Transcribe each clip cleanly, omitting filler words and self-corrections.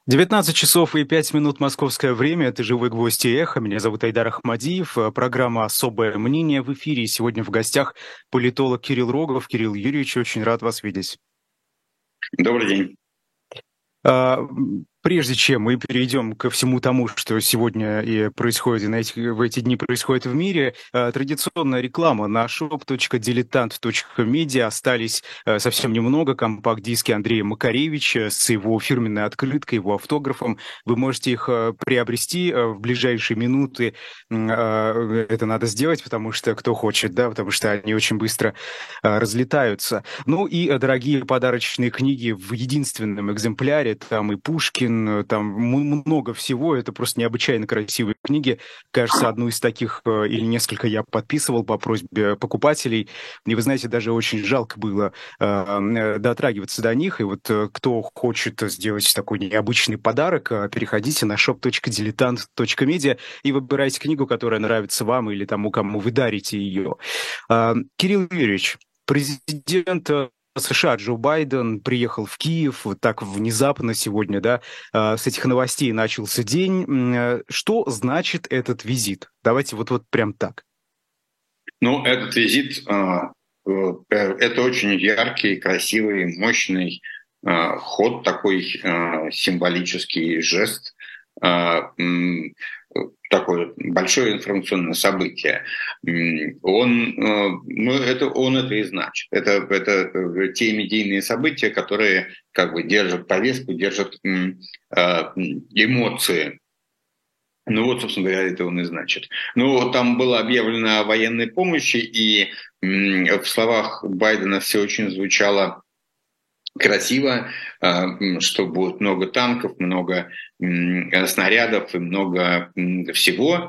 19 часов и 5 минут московское время. Это «Живой гвоздь» и «Эхо». Меня зовут Айдар Ахмадиев. Программа «Особое мнение» в эфире. И сегодня в гостях политолог Кирилл Рогов. Кирилл Юрьевич, очень рад вас видеть. Добрый день. Прежде чем мы перейдем ко всему тому, что сегодня и происходит, и в эти дни происходит в мире, традиционная реклама на shop.diletant.media. Остались совсем немного. Компакт-диски Андрея Макаревича с его фирменной открыткой, его автографом. Вы можете их приобрести в ближайшие минуты. Это надо сделать, потому что кто хочет, да, потому что они очень быстро разлетаются. Ну и дорогие подарочные книги в единственном экземпляре. Там и Пушкин, там много всего. Это просто необычайно красивые книги. Кажется, одну из таких или несколько я подписывал по просьбе покупателей. И вы знаете, даже очень жалко было дотрагиваться до них. И вот кто хочет сделать такой необычный подарок, переходите на shop.diletant.media и выбирайте книгу, которая нравится вам или тому, кому вы дарите ее. Кирилл Юрьевич, президент США Джо Байден приехал в Киев вот так внезапно сегодня, да, с этих новостей начался день. Что значит этот визит? Давайте вот прям так. Ну, этот визит это очень яркий, красивый, мощный ход, такой символический жест, такое большое информационное событие. Он это и значит. Это те медийные события, которые как бы держат повестку, держат эмоции. Ну вот, собственно говоря, это он и значит. Ну, там было объявлено о военной помощи, и в словах Байдена все очень звучало красиво, что будет много танков, много снарядов и много всего.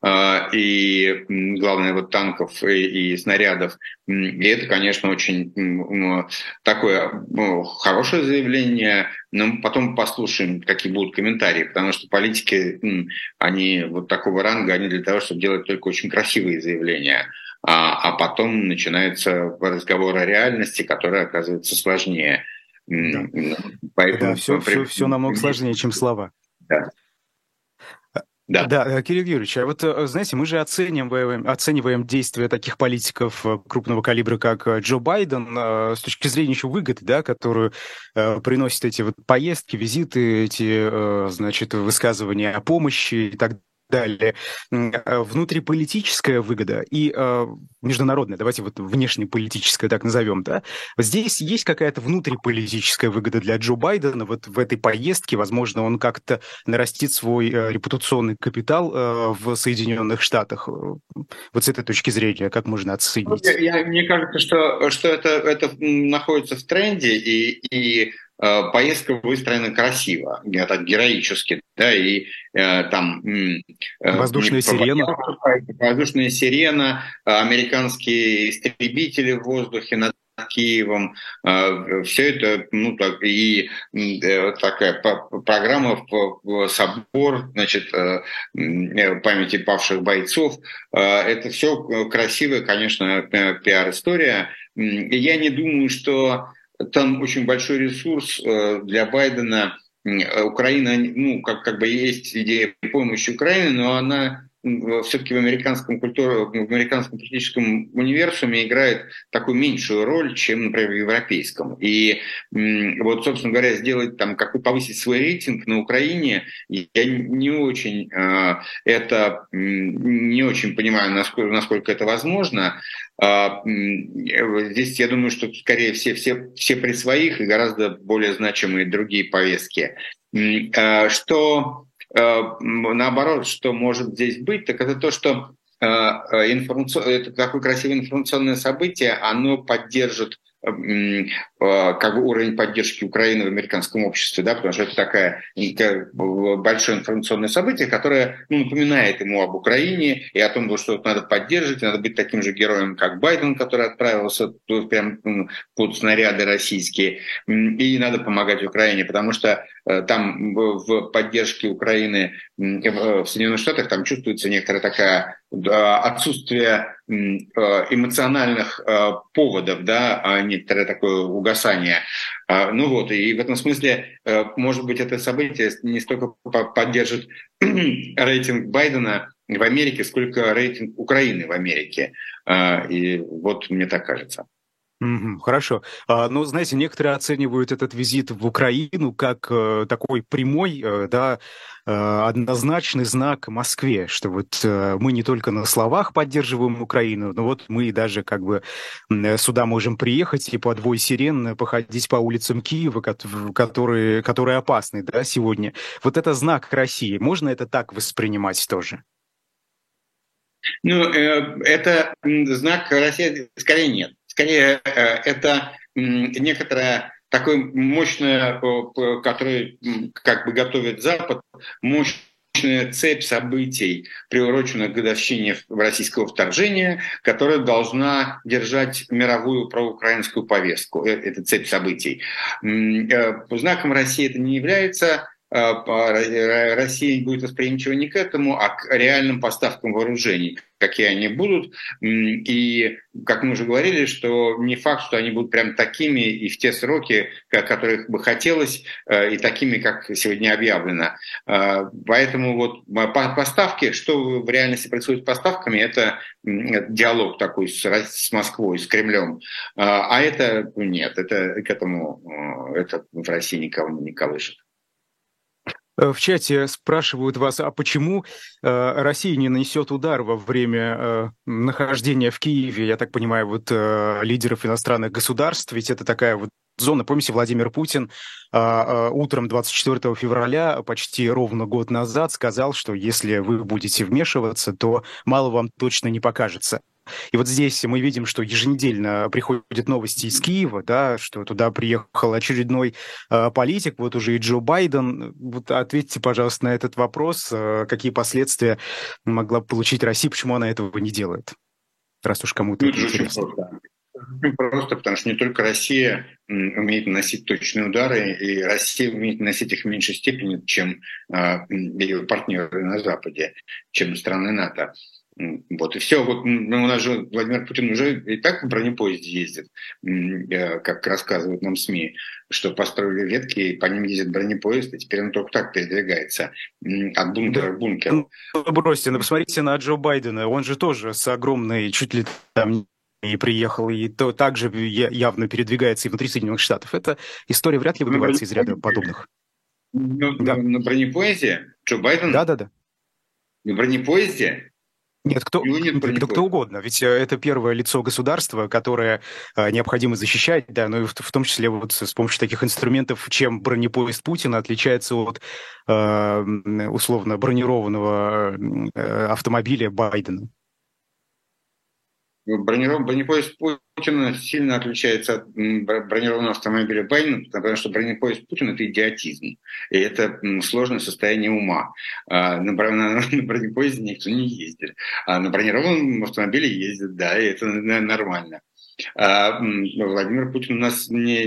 И главное, вот танков и снарядов. И это, конечно, очень такое хорошее заявление. Но потом послушаем, какие будут комментарии, потому что политики, они вот такого ранга, они для того, чтобы делать только очень красивые заявления. А потом начинается разговор о реальности, которая оказывается сложнее. Да, да, Поэтому... все намного сложнее, чем слова. Да, да. Да, Кирилл Юрьевич, а вот, знаете, мы же оцениваем действия таких политиков крупного калибра, как Джо Байден, с точки зрения еще выгоды, да, которую приносят эти вот поездки, визиты, эти, значит, высказывания о помощи и так далее. Внутриполитическая выгода и международная, давайте вот внешнеполитическая так назовем, да. Здесь есть какая-то внутриполитическая выгода для Джо Байдена вот в этой поездке, возможно, он как-то нарастит свой репутационный капитал в Соединенных Штатах. Вот с этой точки зрения, как можно оценить? Мне кажется, что это находится в тренде, и поездка выстроена красиво, так героически, да, и там Воздушная сирена. воздушная сирена, американские истребители в воздухе над Киевом, все это, ну так, и такая программа в собор, значит, памяти павших бойцов. Это все красивая, конечно, пиар-история. И я не думаю, что там очень большой ресурс для Байдена. Украина, ну, как бы есть идея помощи Украине, но она все-таки в американском политическом универсуме играет такую меньшую роль, чем, например, в европейском. И вот, собственно говоря, сделать там, повысить свой рейтинг на Украине, я не очень не очень понимаю, насколько это возможно. Здесь я думаю, что скорее все при своих и гораздо более значимые другие повестки. Что наоборот, что может здесь быть, так это то, что это такое красивое информационное событие, оно поддержит как бы уровень поддержки Украины в американском обществе, да, потому что это такое большое информационное событие, которое напоминает ему об Украине и о том, что надо поддерживать, надо быть таким же героем, как Байден, который отправился прям под снаряды российские, и надо помогать Украине, потому что там в поддержке Украины в Соединенных Штатах там чувствуется некоторое такое отсутствие эмоциональных поводов, да, а некоторое такое угасание. Ну вот, и в этом смысле, может быть, это событие не столько поддержит рейтинг Байдена в Америке, сколько рейтинг Украины в Америке. И вот мне так кажется. Хорошо. Ну, знаете, некоторые оценивают этот визит в Украину как такой прямой, да, однозначный знак Москве, что вот мы не только на словах поддерживаем Украину, но вот мы даже как бы сюда можем приехать и под вой сирен походить по улицам Киева, которые опасны, да, сегодня. Вот это знак России. Можно это так воспринимать тоже? Ну, это знак России скорее нет. Скорее, это некоторое такое мощное, которое как бы готовит Запад, мощная цепь событий, приуроченных к годовщине российского вторжения, которая должна держать мировую проукраинскую повестку. Это цепь событий. Знаком России это не является. Россия будет восприимчива не к этому, а к реальным поставкам вооружений, какие они будут. И, как мы уже говорили, что не факт, что они будут прям такими и в те сроки, которых бы хотелось, и такими, как сегодня объявлено. Поэтому вот поставки, что в реальности происходит с поставками, это диалог такой с Москвой, с Кремлем. А это нет, это к этому это в России никого не колышет. В чате спрашивают вас, а почему Россия не нанесет удар во время нахождения в Киеве, я так понимаю, вот лидеров иностранных государств, ведь это такая вот зона. Помните, Владимир Путин утром 24 февраля, почти ровно год назад, сказал, что если вы будете вмешиваться, то мало вам точно не покажется. И вот здесь мы видим, что еженедельно приходят новости из Киева, да, что туда приехал очередной политик, вот уже и Джо Байден. Вот ответьте, пожалуйста, на этот вопрос. Какие последствия могла бы получить Россия, почему она этого не делает? Раз уж кому-то это интересно. Просто потому что не только Россия умеет наносить точные удары, и Россия умеет наносить их в меньшей степени, чем ее партнеры на Западе, чем страны НАТО. Вот и все. Вот у нас же Владимир Путин уже и так в бронепоезде ездит, как рассказывают нам СМИ, что построили ветки, и по ним ездит бронепоезд, и теперь он только так передвигается от бункера к бункеру. Ну, бросьте, посмотрите на Джо Байдена. Он же тоже с огромной, чуть ли там и приехал, и то также явно передвигается и внутри Соединенных Штатов. Эта история вряд ли выбивается из ряда подобных. На бронепоезде? Джо Байден? Да. На бронепоезде? Нет, кто угодно. Ведь это первое лицо государства, которое необходимо защищать, да, но и в том числе вот с помощью таких инструментов, чем бронепоезд Путина отличается от условно бронированного автомобиля Байдена. Бронепоезд Путина сильно отличается от бронированного автомобиля Байдена, потому что бронепоезд Путина – это идиотизм. И это сложное состояние ума. На бронепоезде никто не ездит. А на бронированном автомобиле ездит, да, и это нормально. Владимир Путин у нас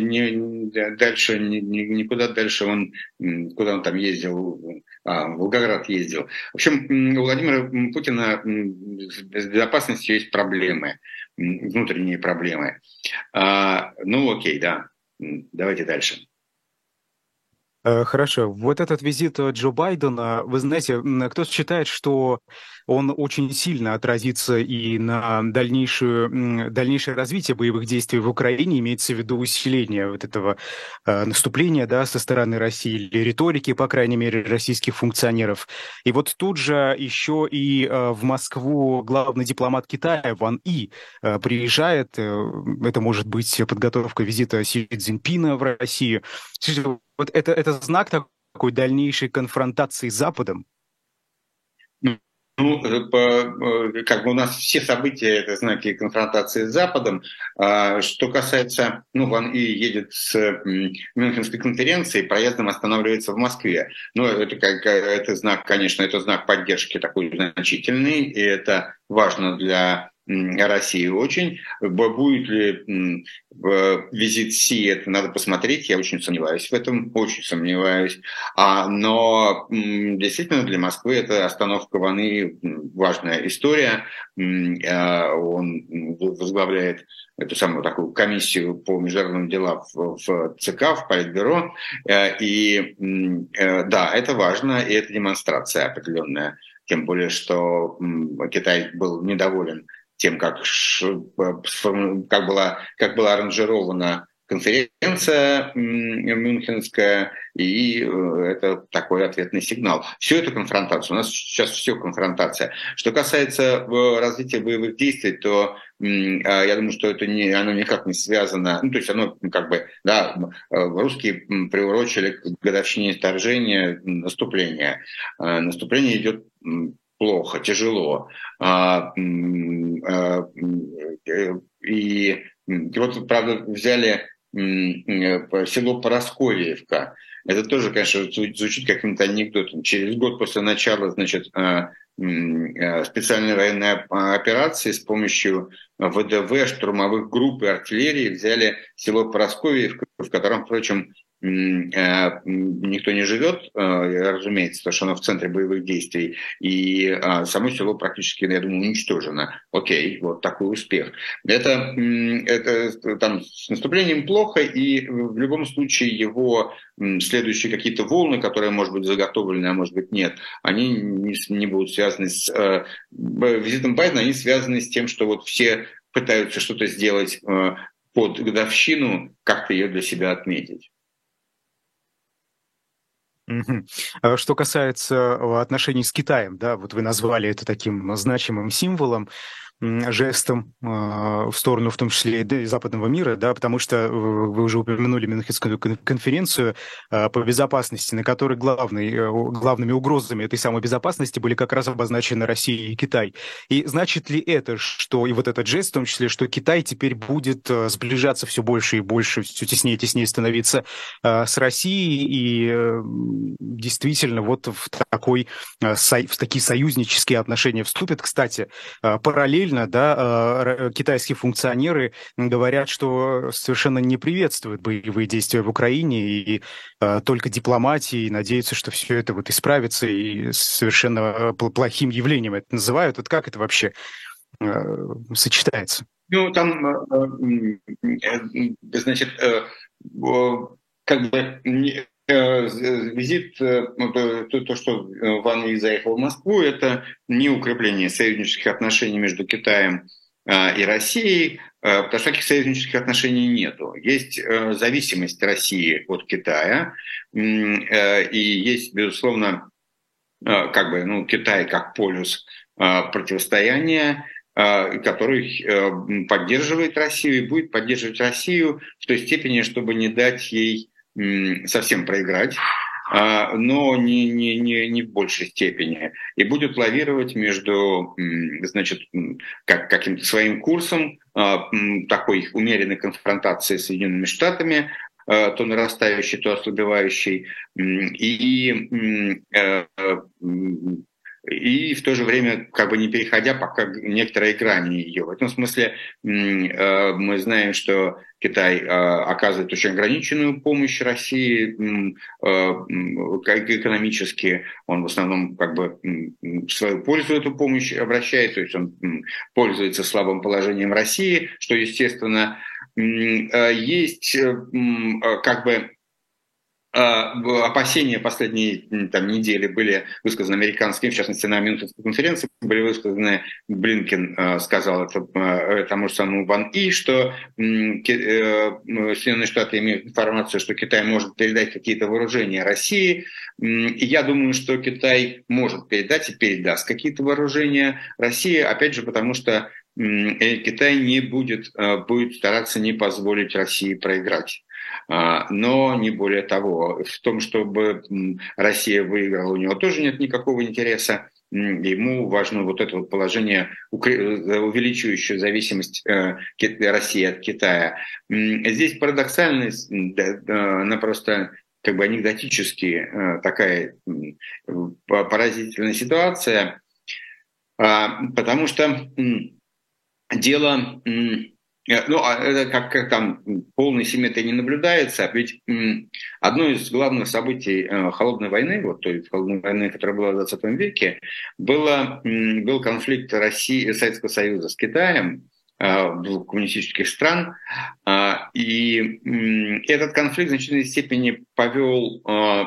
никуда дальше, куда он там ездил, в Волгоград ездил. В общем, у Владимира Путина с безопасностью есть проблемы, внутренние проблемы. Ну окей, да, давайте дальше. Хорошо. Вот этот визит Джо Байдена, вы знаете, кто-то считает, что он очень сильно отразится и на дальнейшее развитие боевых действий в Украине, имеется в виду усиление вот этого наступления, да, со стороны России, или риторики, по крайней мере, российских функционеров. И вот тут же еще и в Москву главный дипломат Китая Ван И приезжает. Это может быть подготовка визита Си Цзиньпина в Россию. Вот это знак такой дальнейшей конфронтации с Западом? Ну, как бы у нас все события — это знаки конфронтации с Западом. Что касается, Ван И едет с Мюнхенской конференции, проездом останавливается в Москве. Но это знак, конечно, это знак поддержки такой значительный, и это важно для России очень. Будет ли визит Си, это надо посмотреть, я очень сомневаюсь в этом, очень сомневаюсь. Но действительно для Москвы это остановка войны, важная история. Он возглавляет эту самую такую комиссию по международным делам в ЦК, в Политбюро. И да, это важно, и это демонстрация определенная. Тем более, что Китай был недоволен тем, как была аранжирована конференция мюнхенская, и это такой ответный сигнал. Все это конфронтация. У нас сейчас все конфронтация. Что касается развития боевых действий, то я думаю, что оно никак не связано. Ну, то есть оно да, русские приурочили к годовщине вторжения наступления. Наступление идет плохо, тяжело. И вот, правда, взяли село Парасковьевка. Это тоже, конечно, звучит каким-то анекдотом. Через год после начала, значит, специальной военной операции с помощью ВДВ, штурмовых групп и артиллерии взяли село Парасковьевка, в котором, впрочем, никто не живет, разумеется, потому что оно в центре боевых действий, и само село практически, я думаю, уничтожено. Окей, вот такой успех. Это там с наступлением плохо, и в любом случае его следующие какие-то волны, которые, может быть, заготовлены, а может быть, нет, они не будут связаны с визитом Байдена, они связаны с тем, что вот все пытаются что-то сделать под годовщину, как-то ее для себя отметить. Что касается отношений с Китаем, да, вот вы назвали это таким значимым символом, жестом в сторону, в том числе и западного мира, да, потому что вы уже упомянули Мюнхенскую конференцию по безопасности, на которой главными угрозами этой самой безопасности были как раз обозначены Россия и Китай. И значит ли это, что и вот этот жест, в том числе, что Китай теперь будет сближаться все больше и больше, все теснее и теснее становиться с Россией и действительно вот в такие союзнические отношения вступит? Кстати, параллельно, да, китайские функционеры говорят, что совершенно не приветствуют боевые действия в Украине и только дипломатией надеются, что все это вот исправится, и совершенно плохим явлением это называют. Вот как это вообще сочетается? Ну, там, значит, как бы визит, то, что Ван Ли заехал в Москву, это не укрепление союзнических отношений между Китаем и Россией, потому что таких союзнических отношений нету. Есть зависимость России от Китая, и есть, безусловно, Китай как полюс противостояния, который поддерживает Россию и будет поддерживать Россию в той степени, чтобы не дать ей совсем проиграть, но не в большей степени. И будет лавировать между, значит, каким-то своим курсом, такой умеренной конфронтации с Соединенными Штатами, то нарастающей, то ослабевающей, и в то же время как бы не переходя пока некоторые грани ее. В этом смысле мы знаем, что Китай оказывает очень ограниченную помощь России экономически. Он в основном как бы в свою пользу эту помощь обращает, то есть он пользуется слабым положением России, что, естественно, есть как бы опасения последние недели были высказаны американскими, в частности, на Мюнхенской конференции были высказаны, Блинкен сказал это тому же самому Ван И, что Соединенные Штаты имеют информацию, что Китай может передать какие-то вооружения России. И я думаю, что Китай может передать и передаст какие-то вооружения России, опять же, потому что Китай будет стараться не позволить России проиграть. Но не более того. В том, чтобы Россия выиграла, у него тоже нет никакого интереса. Ему важно вот это вот положение, увеличивающее зависимость России от Китая. Здесь парадоксальность, она просто как бы анекдотически такая поразительная ситуация, потому что дело, это как там полной симметрии не наблюдается, ведь одно из главных событий холодной войны, вот той холодной войны, которая была в 20 веке, был конфликт России, Советского Союза с Китаем, двух коммунистических стран, и этот конфликт в значительной степени повел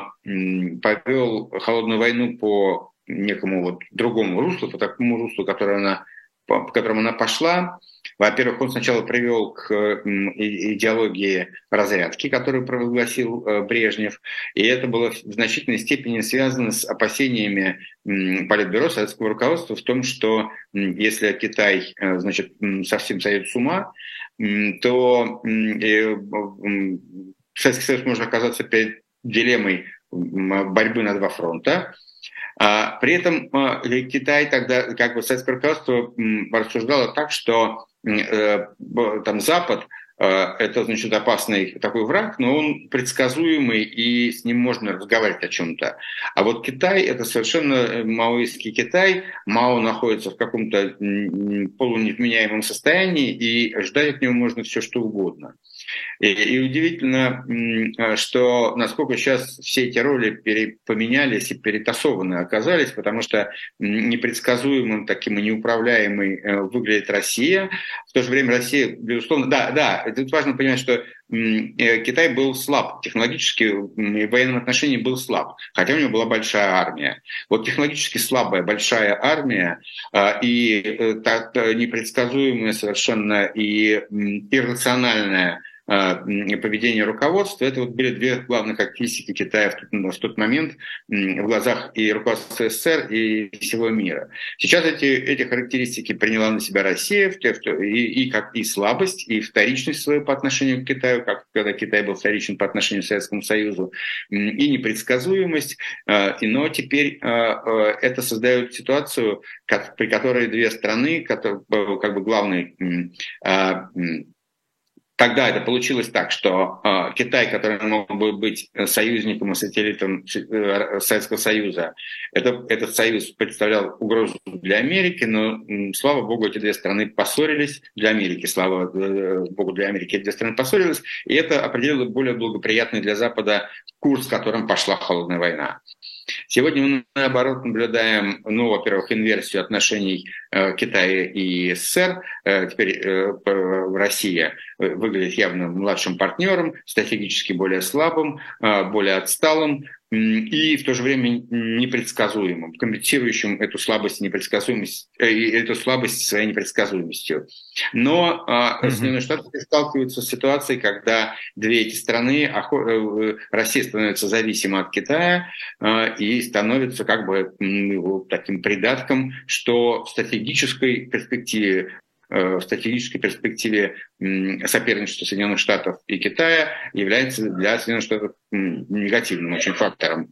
холодную войну по некому вот другому руслу, по такому руслу, по которому она пошла. Во-первых, он сначала привел к идеологии разрядки, которую провозгласил Брежнев, и это было в значительной степени связано с опасениями Политбюро советского руководства в том, что если Китай, значит, совсем сойдет с ума, то Советский Союз может оказаться перед дилеммой борьбы на два фронта. При этом Китай тогда, как бы советское руководство рассуждало так, что там Запад это, значит, опасный такой враг, но он предсказуемый, и с ним можно разговаривать о чем-то. А вот Китай — это совершенно маоистский Китай. Мао находится в каком-то полуневменяемом состоянии, и ждать от него можно все что угодно. И удивительно, что насколько сейчас все эти роли поменялись и перетасованы оказались, потому что непредсказуемым таким и неуправляемой выглядит Россия. В то же время Россия, безусловно, да, тут важно понимать, что Китай был слаб, технологически и в военном отношении был слаб, хотя у него была большая армия. Вот технологически слабая большая армия и так непредсказуемая совершенно и иррациональная поведение руководства, это вот были две главных характеристики Китая в тот момент в глазах и руководства СССР, и всего мира. Сейчас эти характеристики приняла на себя Россия, и как и слабость, и вторичность свою по отношению к Китаю, как когда Китай был вторичен по отношению к Советскому Союзу, и непредсказуемость. Но теперь это создает ситуацию, при которой две страны, как бы главный Тогда это получилось так, что Китай, который мог бы быть союзником и сателлитом Советского Союза, этот союз представлял угрозу для Америки, но, слава богу, эти две страны поссорились, для Америки, слава богу, для Америки эти две страны поссорились, и это определило более благоприятный для Запада курс, которым пошла холодная война. Сегодня мы, наоборот, наблюдаем, во-первых, инверсию отношений Китая и СССР. Теперь Россия выглядит явно младшим партнером, стратегически более слабым, более отсталым и в то же время непредсказуемым, компенсирующим эту слабость и непредсказуемость, эту слабость своей непредсказуемостью. Но Соединенные Штаты сталкиваются с ситуацией, когда две эти страны, Россия становится зависима от Китая и становится как бы таким придатком, что в стратегической перспективе соперничества Соединенных Штатов и Китая является для Соединенных Штатов негативным очень фактором.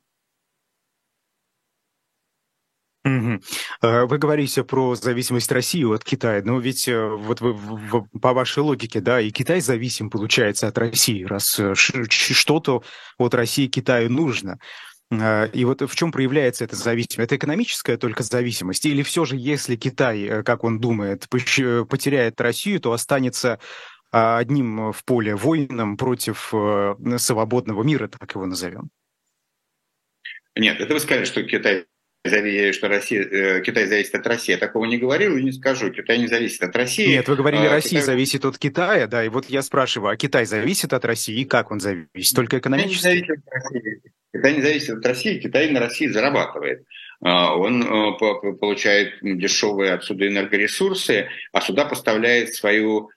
Вы говорите про зависимость России от Китая, но ведь вот по вашей логике, да, и Китай зависим, получается, от России, раз что-то от России Китаю нужно. И вот в чем проявляется эта зависимость? Это экономическая только зависимость? Или все же, если Китай, как он думает, потеряет Россию, то останется одним в поле воином против свободного мира, так его назовем? Нет, это вы сказали, что Китай зависит от России. Я такого не говорил и не скажу. Китай не зависит от России. Нет, вы говорили, Россия зависит от Китая, да, и вот я спрашиваю, а Китай зависит от России, и как он зависит? Только экономически? Китай не зависит от России, Китай на России зарабатывает. Он получает дешевые отсюда энергоресурсы, а сюда поставляет свою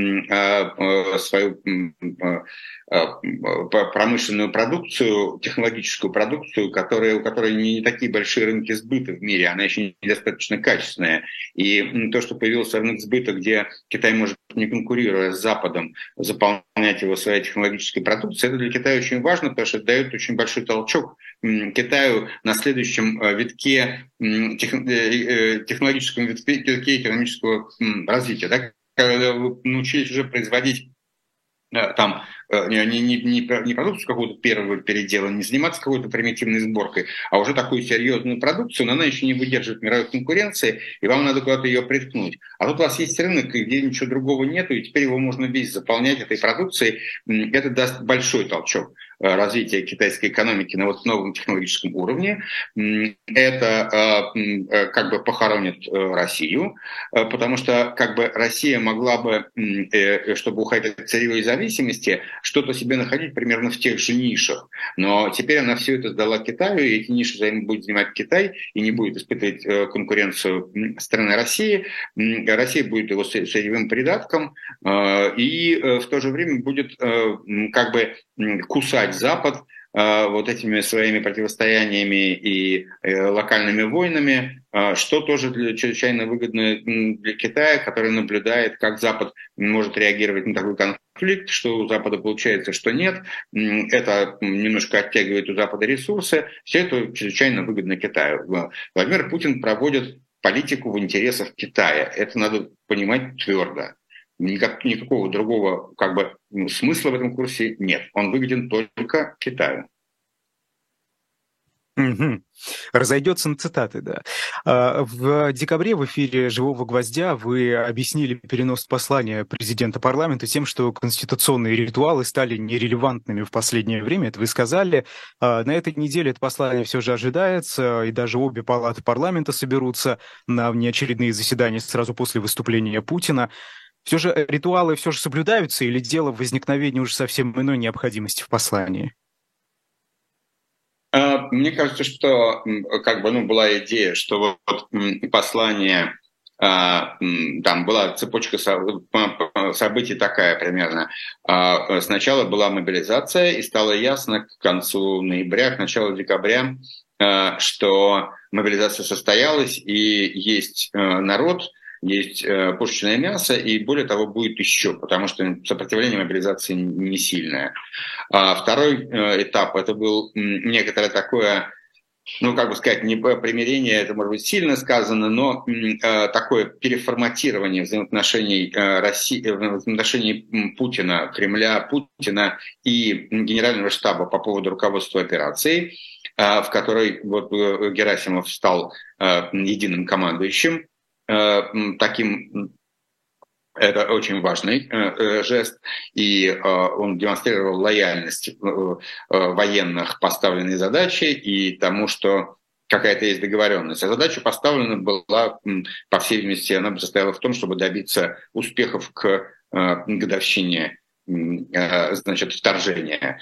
промышленную продукцию, технологическую продукцию, у которой не такие большие рынки сбыта в мире, она еще недостаточно качественная. И то, что появился рынок сбыта, где Китай может, не конкурируя с Западом, заполнять его своей технологической продукцией, это для Китая очень важно, потому что это дает очень большой толчок Китаю на следующем витке, технологическом витке экономического развития. Да? Когда вы научились уже производить там не продукцию какого-то первого передела, не заниматься какой-то примитивной сборкой, а уже такую серьезную продукцию, но она еще не выдерживает мировой конкуренции, и вам надо куда-то ее приткнуть. А тут у вас есть рынок, где ничего другого нету, и теперь его можно весь заполнять этой продукцией. Это даст большой толчок развития китайской экономики на вот новом технологическом уровне. Это как бы похоронит Россию, потому что как бы Россия могла бы, чтобы уходить от сырьевой зависимости, что-то себе находить примерно в тех же нишах. Но теперь она все это сдала Китаю, и эти ниши будет занимать Китай, и не будет испытывать конкуренцию страны России. Россия будет его сырьевым придатком, и в то же время будет как бы кусать Запад вот этими своими противостояниями и локальными войнами, что тоже чрезвычайно выгодно для Китая, который наблюдает, как Запад может реагировать на такой конфликт, что у Запада получается, что нет. Это немножко оттягивает у Запада ресурсы. Все это чрезвычайно выгодно Китаю. Владимир Путин проводит политику в интересах Китая. Это надо понимать твердо. Никакого другого как бы смысла в этом курсе нет. Он выгоден только Китаю. Угу. Разойдется на цитаты, да. В декабре в эфире «Живого гвоздя» вы объяснили перенос послания президента парламента тем, что конституционные ритуалы стали нерелевантными в последнее время. Это вы сказали. На этой неделе это послание все же ожидается, и даже обе палаты парламента соберутся на внеочередные заседания сразу после выступления Путина. Все же ритуалы все же соблюдаются, или дело в возникновении уже совсем иной необходимости в послании? Мне кажется, что как бы, была идея, что вот послание, там была цепочка событий такая примерно. Сначала была мобилизация, и стало ясно к концу ноября, к началу декабря, что мобилизация состоялась, и есть народ, есть пушечное мясо, и более того, будет еще, потому что сопротивление мобилизации не сильное. Второй этап, это был некоторое такое, как бы сказать, не примирение, это может быть сильно сказано, но такое переформатирование взаимоотношений России, взаимоотношений Путина, Кремля, Путина и Генерального штаба по поводу руководства операцией, в которой вот Герасимов стал единым командующим. Таким, это очень важный жест, и он демонстрировал лояльность военных поставленной задаче и тому, что какая-то есть договоренность. А задача поставлена была, по всей видимости, она состояла в том, чтобы добиться успехов к годовщине, значит, вторжения.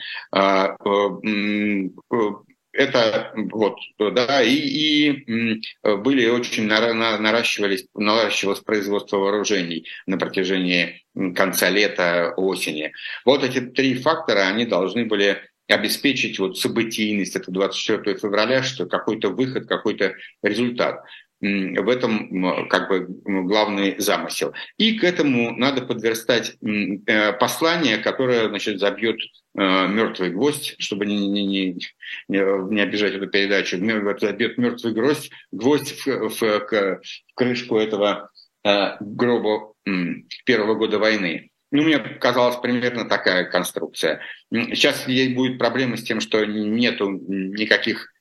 Это вот, да, и были очень наращивалось производство вооружений на протяжении конца лета, осени. Вот эти три фактора, они должны были обеспечить вот событийность этого 24 февраля, что какой-то выход, какой-то результат. В этом как бы главный замысел. И к этому надо подверстать послание, которое, значит, забьет мертвый гвоздь, чтобы не обижать эту передачу, забьет мертвый гвоздь в крышку этого гроба первого года войны. Мне казалась примерно такая конструкция. Сейчас ей будет проблема с тем, что нету никаких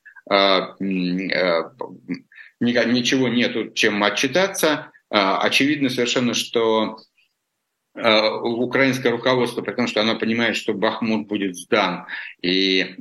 ничего нету, чем отчитаться. Очевидно совершенно, что украинское руководство, при том, что оно понимает, что Бахмут будет сдан, и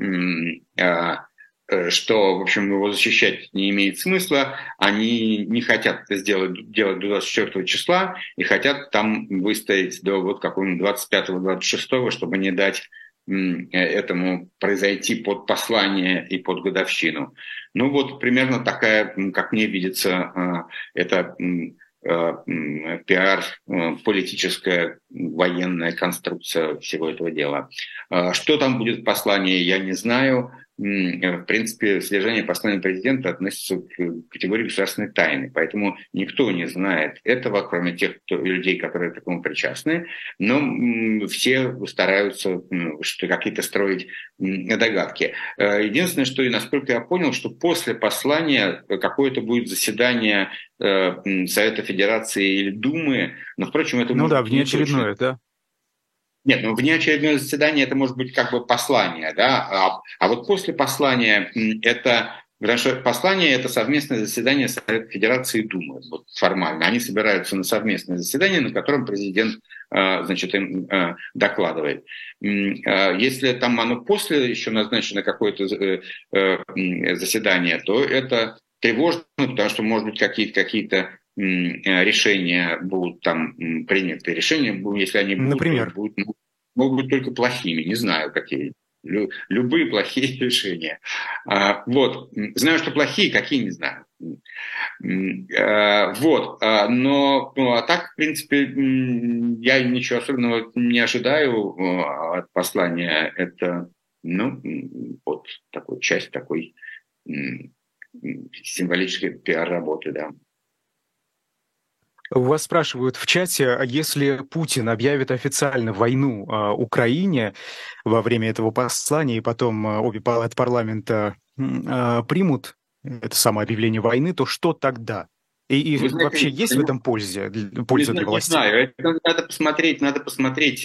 что, в общем, его защищать не имеет смысла, они не хотят это делать до 24 числа и хотят там выстоять до вот какого-нибудь 25-26, чтобы не дать этому произойти под послание и под годовщину. Вот примерно такая, как мне видится, это пиар, политическая, военная конструкция всего этого дела. Что там будет в послании, я не знаю. В принципе, содержание послания президента относится к категории государственной тайны, поэтому никто не знает этого, кроме тех людей, которые к этому причастны, но все стараются какие-то строить догадки. Единственное, что, и насколько я понял, что после послания какое-то будет заседание Совета Федерации или Думы, но, впрочем, это может быть внеочередное, да. Нет, ну внеочередное заседание это может быть как бы послание, да, а вот после послания это, потому что послание это совместное заседание Совета Федерации и Думы, вот формально. Они собираются на совместное заседание, на котором президент, значит, им докладывает. Если там оно после еще назначено какое-то заседание, то это тревожно, потому что, может быть, какие-то решения будут там приняты. Решения, если они будут, то Например. будут, могут быть только плохими. Не знаю, какие. Любые плохие решения. Вот. Знаю, что плохие, какие не знаю. Вот. Но ну, а так, в принципе, я ничего особенного не ожидаю от послания. Это, ну, вот такой часть такой символической пиар-работы, да. Вас спрашивают в чате, а если Путин объявит официально войну Украине во время этого послания, и потом обе палаты парламента примут это самое объявление войны, то что тогда? И Вы вообще знаете, есть в этом польза для не властей? знаю. Это надо посмотреть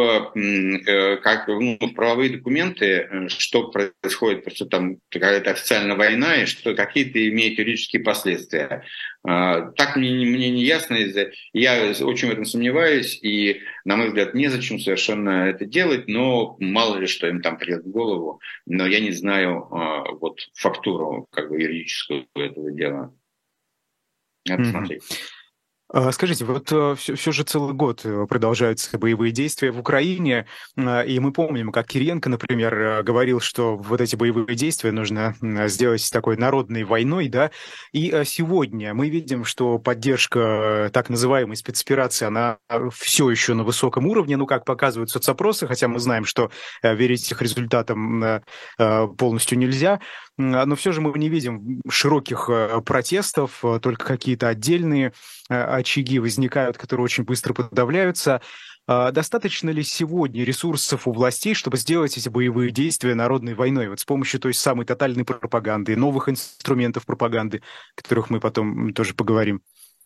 в правовые документы, что происходит, потому что там какая-то официальная война и что какие-то имеют юридические последствия. Так мне не ясно. Я очень в этом сомневаюсь, и, на мой взгляд, незачем совершенно это делать, но мало ли что им там придет в голову. Но я не знаю вот фактуру как бы юридическую этого дела. Надо Мгм. посмотреть. Скажите, вот все же целый год продолжаются боевые действия в Украине, и мы помним, как Кириенко, например, говорил, что вот эти боевые действия нужно сделать такой народной войной, да, и сегодня мы видим, что поддержка так называемой спецоперации, она все еще на высоком уровне, ну, как показывают соцопросы, хотя мы знаем, что верить их результатам полностью нельзя, но все же мы не видим широких протестов, только какие-то отдельные очаги возникают, которые очень быстро подавляются. Достаточно ли сегодня ресурсов у властей, чтобы сделать эти боевые действия народной войной? Вот с помощью той самой тотальной пропаганды, новых инструментов пропаганды, о которых мы потом тоже поговорим.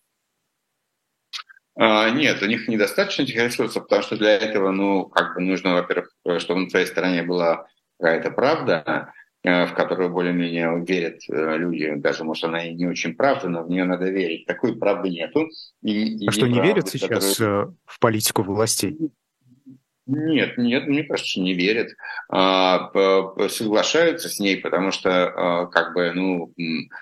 Нет, у них недостаточно этих ресурсов, потому что для этого, ну, как бы нужно, во-первых, чтобы на твоей стороне была какая-то правда, в которую более-менее верят люди, даже, может, она и не очень правда, но в нее надо верить. Такой правды нету. А И что, не верят правды, которые... сейчас в политику властей? Нет, мне кажется, что не верят. Соглашаются с ней, потому что как бы, ну,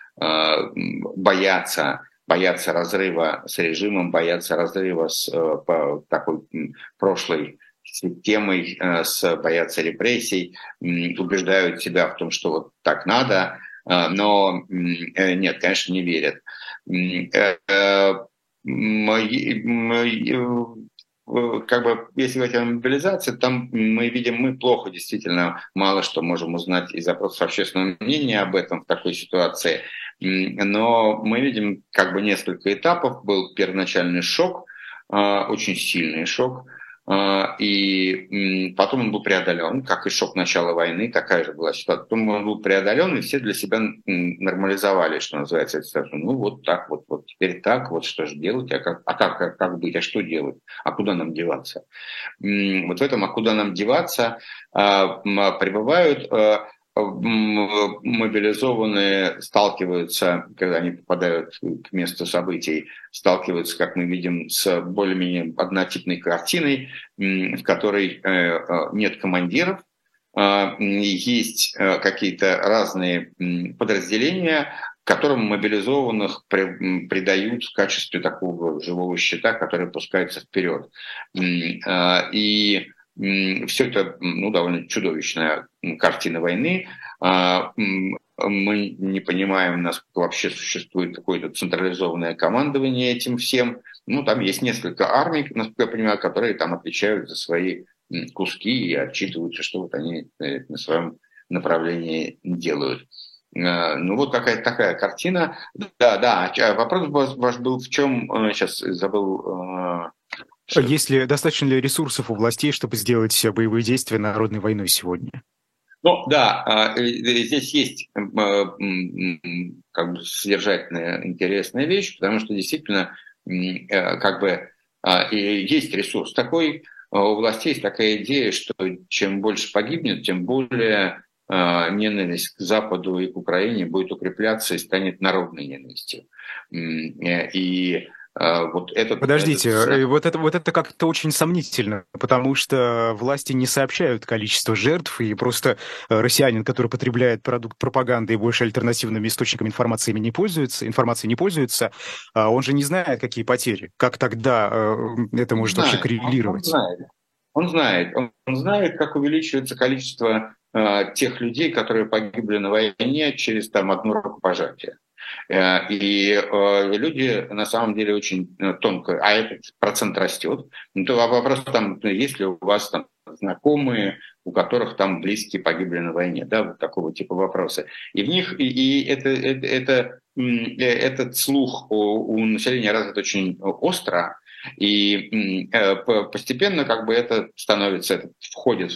боятся разрыва с режимом, боятся разрыва с такой прошлой системой, боятся репрессий, убеждают себя в том, что вот так надо, но нет, конечно, не верят. Как бы, если говорить о мобилизации, там мы плохо, действительно, мало что можем узнать из запросов общественного мнения об этом в такой ситуации. Но мы видим как бы несколько этапов. Был первоначальный шок, очень сильный шок, и потом он был преодолен, как и шок начала войны, такая же была ситуация. Потом он был преодолен, и все для себя нормализовали, что называется, ну вот так вот, вот теперь так, вот что же делать, как быть, а что делать, а куда нам деваться? Вот в этом, а куда нам деваться, пребывают мобилизованные, сталкиваются, когда они попадают к месту событий, сталкиваются, как мы видим, с более-менее однотипной картиной, в которой нет командиров, есть какие-то разные подразделения, которым мобилизованных придают в качестве такого живого щита, который пускается вперед. И все это, ну, довольно чудовищная картина войны. Мы не понимаем, насколько вообще существует какое-то централизованное командование этим всем. Ну, там есть несколько армий, насколько я понимаю, которые там отвечают за свои куски и отчитываются, что вот они на своем направлении делают. Ну, вот какая-то такая картина. Да. Вопрос ваш был в чем? Сейчас забыл. Есть ли достаточно ли ресурсов у властей, чтобы сделать боевые действия народной войной сегодня? Ну да, здесь есть как бы содержательная, интересная вещь, потому что действительно как бы есть ресурс такой, у властей есть такая идея, что чем больше погибнет, тем более ненависть к Западу и к Украине будет укрепляться и станет народной ненавистью. И вот Подождите, сценарий. вот это как-то очень сомнительно, потому что власти не сообщают количество жертв, и просто россиянин, который потребляет продукт пропаганды и больше альтернативными источниками информации не пользуется, он же не знает, какие потери. Как тогда это Он может вообще знает, он коррелировать? знает. Он знает, как увеличивается количество тех людей, которые погибли на войне через там одну рукопожатие. И люди на самом деле очень тонко, а этот процент растет. Ну, то вопрос там, есть ли у вас там знакомые, у которых там близкие погибли на войне, да, вот такого типа вопросы. И в них, этот слух у населения развит очень остро, и постепенно как бы это становится, это входит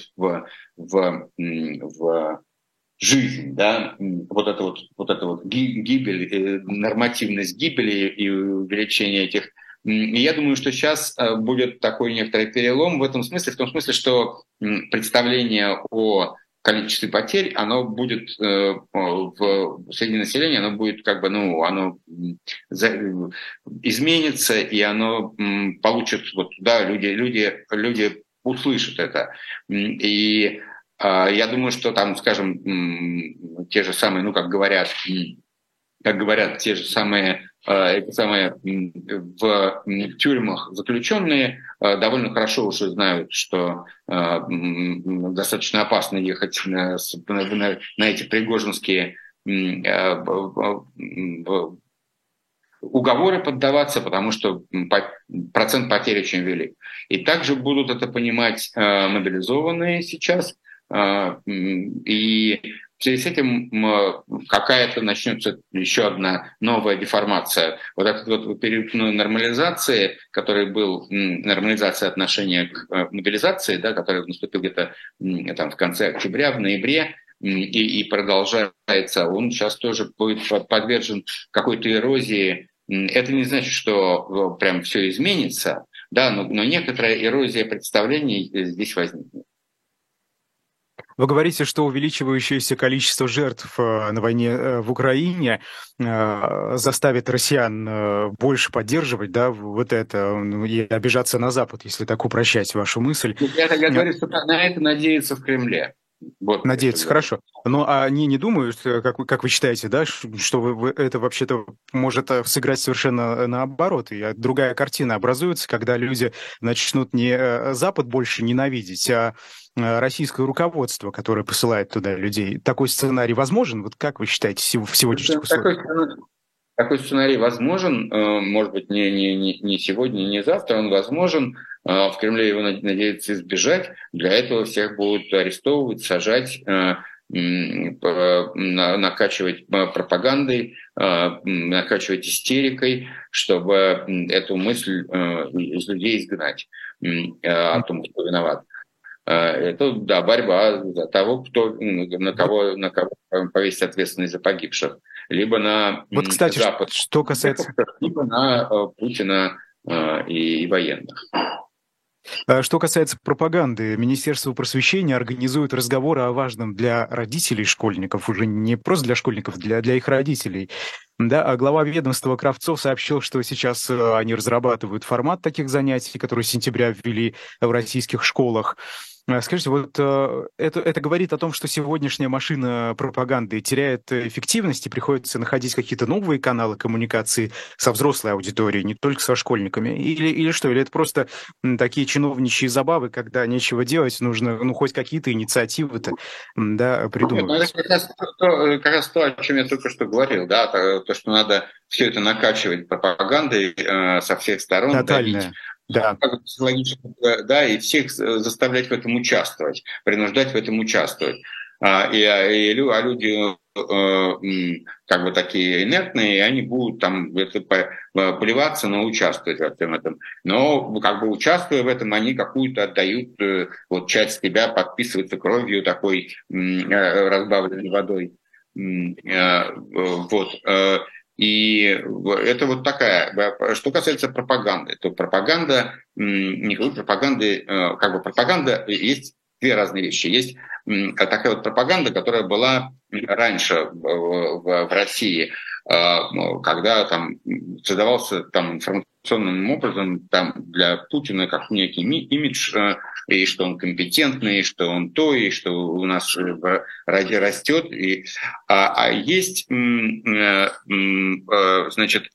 в жизнь, да, вот это вот гибель, нормативность гибели и увеличение этих. И я думаю, что сейчас будет такой некоторый перелом в этом смысле, в том смысле, что представление о количестве потерь, оно будет среди населения, оно будет как бы, ну, оно изменится, и оно получит, вот, да, люди услышат это. И я думаю, что там, скажем, те же самые, ну, как говорят те же самые, в тюрьмах заключенные довольно хорошо уже знают, что достаточно опасно ехать на эти пригожинские уговоры поддаваться, потому что процент потерь очень велик. И также будут это понимать мобилизованные сейчас, и в связи с этим какая-то начнется еще одна новая деформация. Вот этот вот период нормализации, который был, нормализация отношения к мобилизации, да, который наступил где-то там в конце октября, в ноябре, и продолжается, он сейчас тоже будет подвержен какой-то эрозии. Это не значит, что прям все изменится, да, но некоторая эрозия представлений здесь возникнет. Вы говорите, что увеличивающееся количество жертв на войне в Украине заставит россиян больше поддерживать, да, вот это, и обижаться на Запад, если так упрощать вашу мысль. Я говорю, что на это надеются в Кремле. Вот Надеяться, хорошо. Но они не думают, как вы считаете, да, что это вообще-то может сыграть совершенно наоборот, и другая картина образуется, когда люди начнут не Запад больше ненавидеть, а российское руководство, которое посылает туда людей. Такой сценарий возможен? Вот как вы считаете в сегодняшних условиях? Такой сценарий возможен, может быть, не сегодня, не завтра, он возможен. В Кремле его надеются избежать. Для этого всех будут арестовывать, сажать, накачивать пропагандой, накачивать истерикой, чтобы эту мысль из людей изгнать о том, кто виноват. Это, да, борьба за того, на кого повесить ответственность за погибших. Либо на Вот, кстати, Запад, что касается... либо на Путина и военных. Что касается пропаганды, Министерство просвещения организует разговоры о важном для родителей школьников, уже не просто для школьников, для их родителей. Да, а глава ведомства Кравцов сообщил, что сейчас они разрабатывают формат таких занятий, которые с сентября ввели в российских школах. Скажите, вот это говорит о том, что сегодняшняя машина пропаганды теряет эффективность и приходится находить какие-то новые каналы коммуникации со взрослой аудиторией, не только со школьниками? Или что? Или это просто такие чиновничьи забавы, когда нечего делать, нужно хоть какие-то инициативы-то придумывать? Нет, это как раз то, о чем я только что говорил, да, то, что надо все это накачивать пропагандой со всех сторон, давить. Да. Да, и всех заставлять в этом участвовать, принуждать в этом участвовать. Люди как бы такие инертные, и они будут там поливаться, но участвовать во всем этом. Но как бы участвуя в этом, они какую-то отдают вот часть себя, подписываются кровью такой разбавленной водой. Вот. И это вот такая. Что касается пропаганды, то пропаганда, никакой пропаганды, как бы пропаганда, есть две разные вещи. Есть такая вот пропаганда, которая была раньше в России, когда там создавался там информационным образом там для Путина как некий имидж, и что он компетентный, и что он то, и что у нас растет. А есть, значит,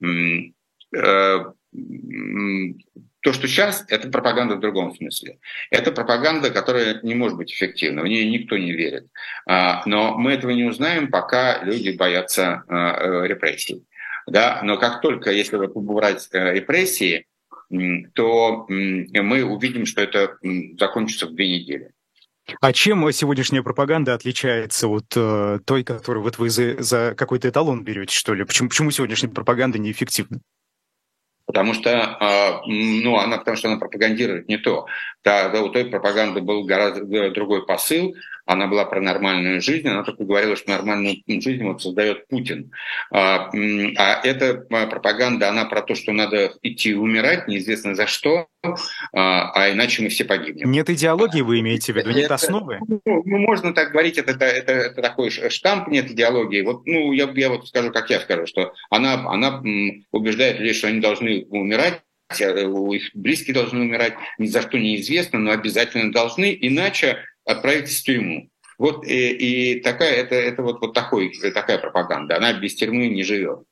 то, что сейчас, это пропаганда в другом смысле. Это пропаганда, которая не может быть эффективна, в нее никто не верит. Но мы этого не узнаем, пока люди боятся репрессий. Да? Но как только, если вот убрать репрессии, то мы увидим, что это закончится в 2 недели. А чем сегодняшняя пропаганда отличается от той, которую вот вы за какой-то эталон берете, что ли? Почему сегодняшняя пропаганда неэффективна? Потому что, потому что она пропагандирует не то. У той пропаганды был гораздо другой посыл. Она была про нормальную жизнь. Она только говорила, что нормальную жизнь вот создает Путин. А эта пропаганда, она про то, что надо идти умирать, неизвестно за что, а иначе мы все погибнем. Нет идеологии, вы имеете в виду, нет основы? Можно так говорить, это такой штамп, нет идеологии. Вот, я вот скажу, как я скажу, что она убеждает людей, что они должны умирать, их близкие должны умирать, ни за что неизвестно, но обязательно должны, иначе отправиться в тюрьму. Вот и такая, это вот такая пропаганда. Она без тюрьмы не живет.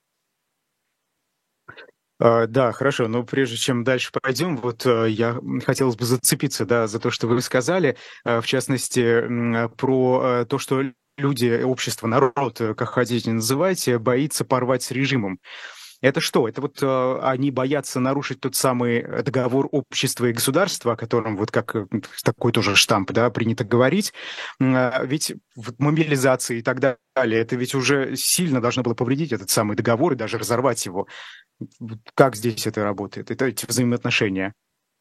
Да, хорошо, но прежде чем дальше пойдем, вот я хотелось бы зацепиться, да, за то, что вы сказали, в частности, про то, что люди, общество, народ, как хотите называйте, боится порвать с режимом. Это что? Это вот они боятся нарушить тот самый договор общества и государства, о котором вот как такой тоже штамп, да, принято говорить. Ведь в мобилизации и так далее, это ведь уже сильно должно было повредить этот самый договор и даже разорвать его. Как здесь это работает? Это эти взаимоотношения.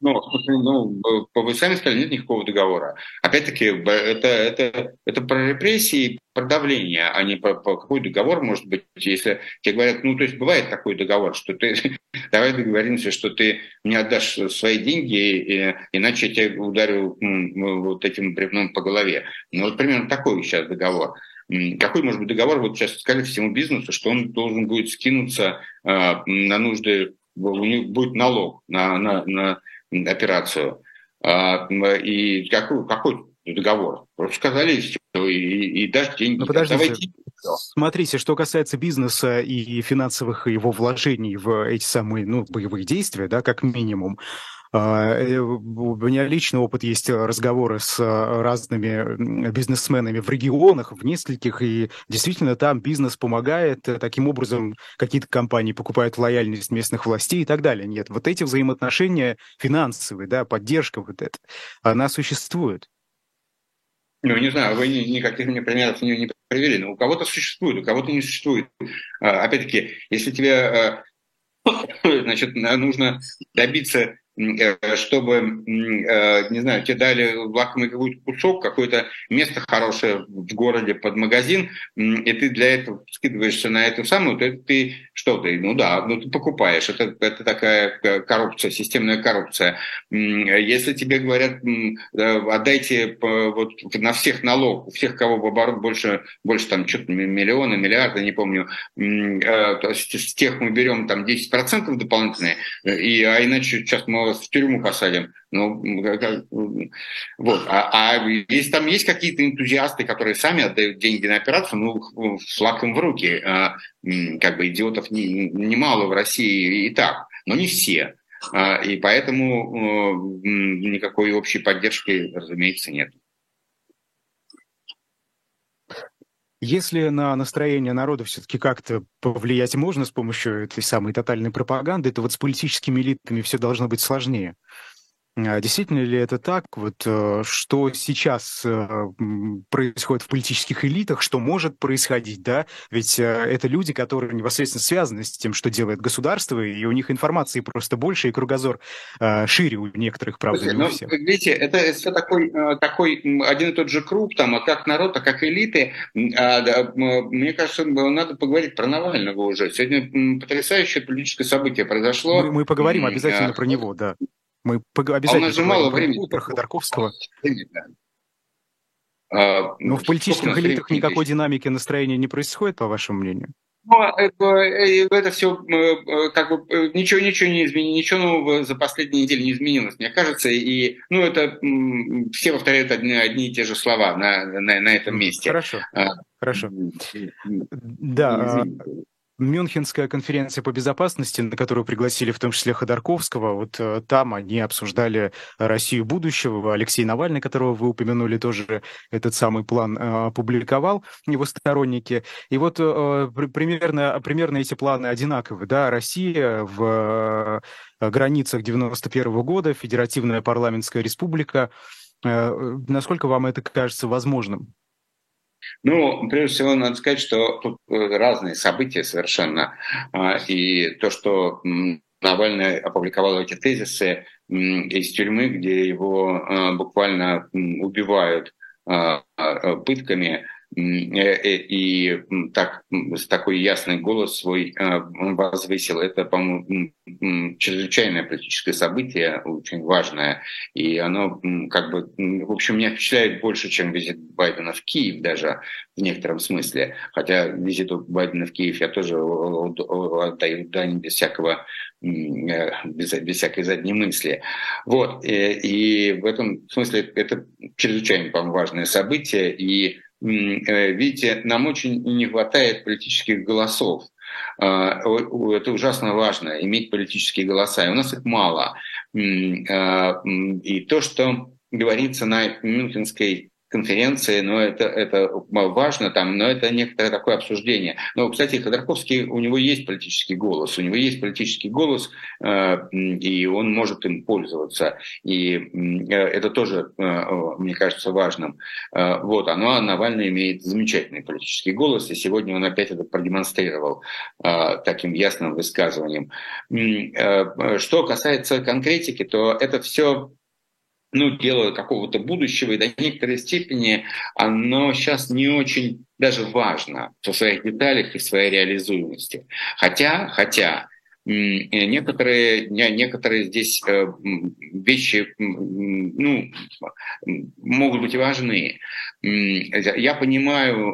Вы сами сказали, нет никакого договора. Опять-таки, это про репрессии, про давление, а не про какой договор может быть, если тебе говорят, то есть бывает такой договор, что ты давай договоримся, что ты мне отдашь свои деньги, иначе я тебя ударю вот этим бревном по голове. Вот примерно такой сейчас договор. Какой может быть договор? Вот сейчас сказали всему бизнесу, что он должен будет скинуться на нужды, у них будет налог на операцию. И какой договор? Просто сказали, и все, и дашь деньги. Ну, подождите, смотрите, что касается бизнеса и финансовых его вложений в эти самые, боевые действия, да, как минимум. У меня личный опыт есть разговоры с разными бизнесменами в регионах, в нескольких, и действительно там бизнес помогает, таким образом какие-то компании покупают лояльность местных властей и так далее. Нет, вот эти взаимоотношения финансовые, да, поддержка вот эта, она существует. Не знаю, вы никаких мне примеров не привели, но у кого-то существует, у кого-то не существует. Опять-таки, если тебе значит, нужно добиться, чтобы, не знаю, тебе дали лакомый какой-то кусок, какое-то место хорошее в городе под магазин, и ты для этого скидываешься на эту самую, то это ты ты покупаешь. Это такая коррупция, системная коррупция. Если тебе говорят, отдайте вот на всех налог, у всех, кого в оборот больше там что-то миллиона, миллиарда, не помню, то есть с тех мы берем там 10% дополнительные, а иначе сейчас мы вас в тюрьму посадим. Вот. А если там есть какие-то энтузиасты, которые сами отдают деньги на операцию, флаг им в руки. Как бы идиотов немало в России и так, но не все. И поэтому никакой общей поддержки, разумеется, нет. Если на настроение народа все-таки как-то повлиять можно с помощью этой самой тотальной пропаганды, то вот с политическими элитами все должно быть сложнее. Действительно ли это так? Вот что сейчас происходит в политических элитах, что может происходить, да? Ведь это люди, которые непосредственно связаны с тем, что делает государство, и у них информации просто больше, и кругозор шире у некоторых, правда, не Слушайте, у ну, всех. видите, это все такой один и тот же круг, там, а как народ, а как элиты. Да, мне кажется, надо поговорить про Навального уже. Сегодня потрясающее политическое событие произошло. Мы поговорим обязательно про него, да. Мы А у обязательно нас же поговорим мало про времени. него, про Ходорковского. Но в Сколько у политических нас элитах времени-то никакой еще? динамики настроения не происходит, по вашему мнению? Ну, это все как бы ничего не изменилось, ничего нового за последние недели не изменилось, мне кажется. И ну, это все повторяют одни и те же слова на этом месте. Хорошо, хорошо. Да, Извините. Мюнхенская конференция по безопасности, на которую пригласили в том числе Ходорковского, вот там они обсуждали Россию будущего. Алексей Навальный, которого вы упомянули, тоже этот самый план опубликовал, его сторонники. И вот примерно эти планы одинаковы. Да? Россия в границах 91 года, Федеративная парламентская республика. Насколько вам это кажется возможным? Ну, прежде всего, надо сказать, что тут разные события совершенно. И то, что Навальный опубликовал эти тезисы из тюрьмы, где его буквально убивают пытками, и так, с такой ясный голос свой он возвысил. Это, по-моему, чрезвычайное политическое событие, очень важное. И оно как бы, в общем, меня впечатляет больше, чем визит Байдена в Киев даже в некотором смысле. Хотя визиту Байдена в Киев я тоже отдаю дань без всякого без всякой задней мысли. Вот. И в этом смысле это чрезвычайно, по-моему, важное событие. И видите, нам очень не хватает политических голосов. Это ужасно важно, иметь политические голоса. И у нас их мало. И то, что говорится на Мюнхенской конференции, но это важно там, но это некоторое такое обсуждение. Но, кстати, Ходорковский, у него есть политический голос, и он может им пользоваться. И это тоже, мне кажется, важным. Вот, Навальный имеет замечательный политический голос, и сегодня он опять это продемонстрировал таким ясным высказыванием. Что касается конкретики, то это все дело какого-то будущего, и до некоторой степени оно сейчас не очень даже важно в своих деталях и в своей реализуемости. Хотя некоторые здесь вещи могут быть и важны. Я понимаю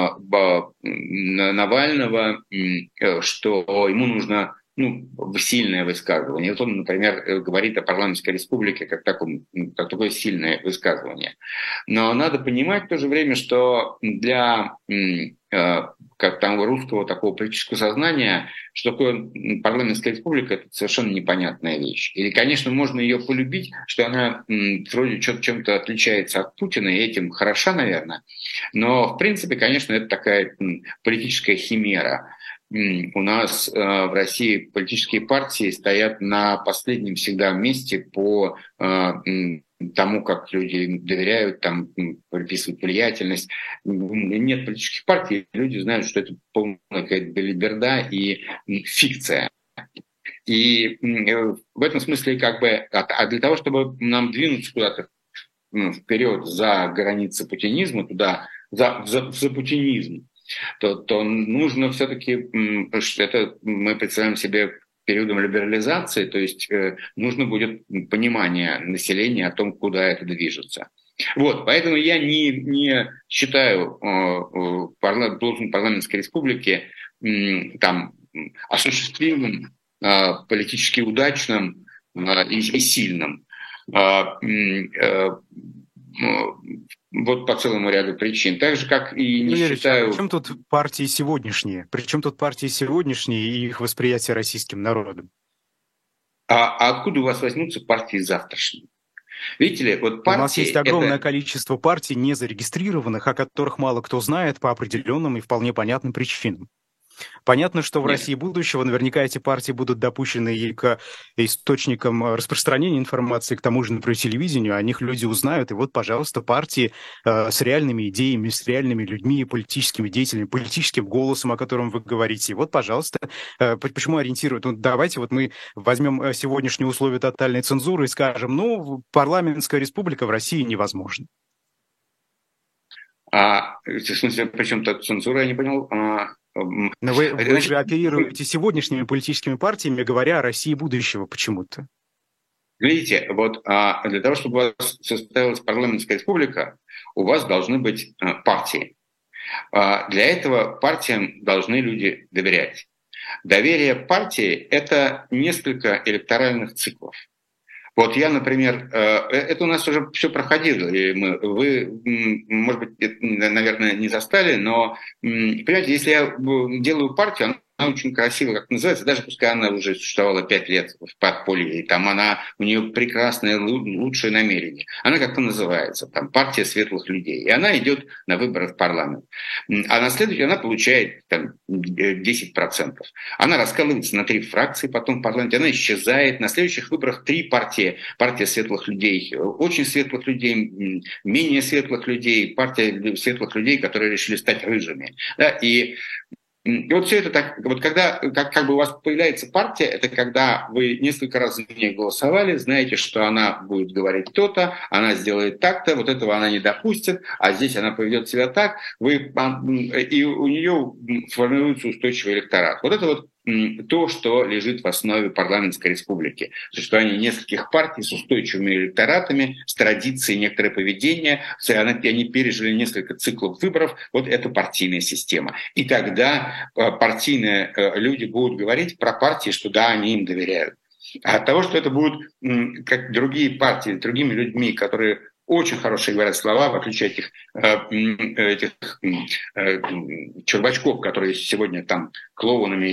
Навального, что ему нужно сильное высказывание. Вот он, например, говорит о парламентской республике как такое сильное высказывание. Но надо понимать в то же время, что для как там русского такого политического сознания, что такое парламентская республика, это совершенно непонятная вещь. И, конечно, можно ее полюбить, что она вроде чем-то отличается от Путина, и этим хороша, наверное. Но, в принципе, конечно, это такая политическая химера. У нас в России политические партии стоят на последнем всегда месте по тому, как люди доверяют, там, приписывают влиятельность. Нет политических партий, люди знают, что это полная какая-то белиберда и фикция. И в этом смысле для того, чтобы нам двинуться куда-то вперед за границы путинизма, туда, за путинизм, то нужно все-таки, это мы представляем себе периодом либерализации, то есть нужно будет понимание населения о том, куда это движется. Вот, поэтому я не считаю должность парламентской республики там осуществимым, политически удачным и сильным. Вот по целому ряду причин. Так же, как и не считаю... При чем тут партии сегодняшние? При чем тут партии сегодняшние и их восприятие российским народом? А откуда у вас возьмутся партии завтрашние? Видите ли, вот партии... У нас есть огромное количество партий незарегистрированных, о которых мало кто знает по определенным и вполне понятным причинам. Понятно, что в Нет. России будущего наверняка эти партии будут допущены и к источникам распространения информации, к тому же, например, телевидению, о них люди узнают, и вот, пожалуйста, партии с реальными идеями, с реальными людьми, политическими деятелями, политическим голосом, о котором вы говорите. И вот, пожалуйста, почему ориентируют? Ну, давайте вот мы возьмем сегодняшние условия тотальной цензуры и скажем, ну, парламентская республика в России невозможна. В смысле, причем тут цензура, я не понял. Но вы Значит, же оперируете сегодняшними политическими партиями, говоря о России будущего почему-то. видите, вот для того, чтобы у вас состоялась парламентская республика, у вас должны быть партии. Для этого партиям должны люди доверять. Доверие партии – это несколько электоральных циклов. Вот я, например, это у нас уже все проходило, и вы, может быть, наверное, не застали, но, понимаете, если я делаю партию, она очень красиво, как называется, даже пускай она уже существовала 5 лет в подполье, и там у нее прекрасное, лучшее намерение. Она как-то называется, там, партия светлых людей, и она идет на выборы в парламент. А на следующий она получает там, 10%. Она раскалывается на 3 фракции потом в парламенте, она исчезает. На следующих выборах 3 партии. Партия светлых людей, очень светлых людей, менее светлых людей, партия светлых людей, которые решили стать рыжими. Да, и вот все это так, вот когда как бы у вас появляется партия, это когда вы несколько раз за нее голосовали, знаете, что она будет говорить то-то, она сделает так-то, вот этого она не допустит, а здесь она поведет себя так, и у нее формируется устойчивый электорат. Вот это вот то, что лежит в основе парламентской республики. Существование нескольких партий с устойчивыми электоратами, с традицией некоторое поведение, они пережили несколько циклов выборов, вот это партийная система. И тогда партийные люди будут говорить про партии, что да, они им доверяют. А от того, что это будут как другие партии, другими людьми, которые очень хорошие говорят слова, в отличие от этих чурбачков, которые сегодня там клоунами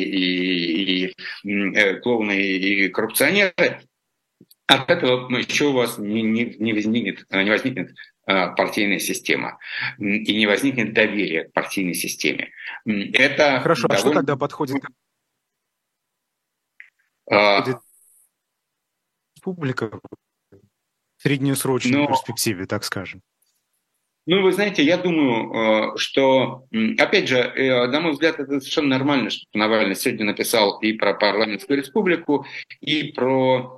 клоуны и коррупционеры. От этого еще у вас не возникнет партийная система и не возникнет доверия к партийной системе. Это хорошо, а что тогда подходит республика в среднесрочной перспективе, так скажем? Ну, вы знаете, я думаю, что, опять же, на мой взгляд, это совершенно нормально, что Навальный сегодня написал и про парламентскую республику, и про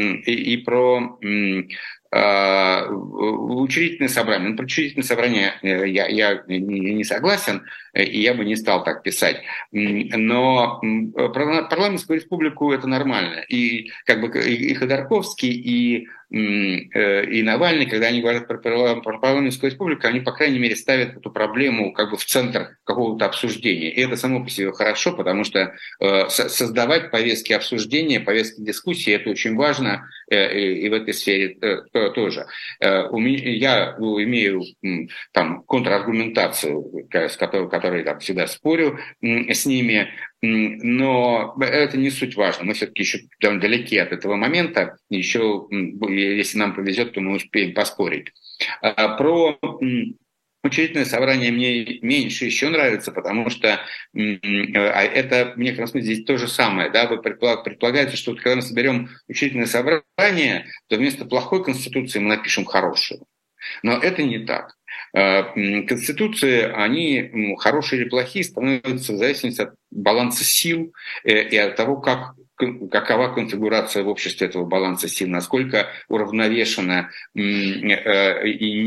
учредительное собрание. Ну, про учредительное собрание я не согласен, и я бы не стал так писать. Но про парламентскую республику это нормально. И как бы и Ходорковский, и Навальный, когда они говорят про парламентскую республику, они, по крайней мере, ставят эту проблему как бы в центр какого-то обсуждения. И это само по себе хорошо, потому что создавать повестки обсуждения, повестки дискуссии, это очень важно, и в этой сфере тоже. Я имею там контраргументацию, с которой там всегда спорю с ними, но это не суть важно. Мы все-таки еще довольно далеки от этого момента. Еще, если нам повезет, то мы успеем поспорить. Про учредительное собрание мне меньше еще нравится, потому что это в некотором смысле здесь то же самое. Да? Предполагается, что вот, когда мы соберем учредительное собрание, то вместо плохой конституции мы напишем хорошую. Но это не так. Конституции, они хорошие или плохие, становятся в зависимости от баланса сил и от того, какова конфигурация в обществе этого баланса сил, насколько уравновешена и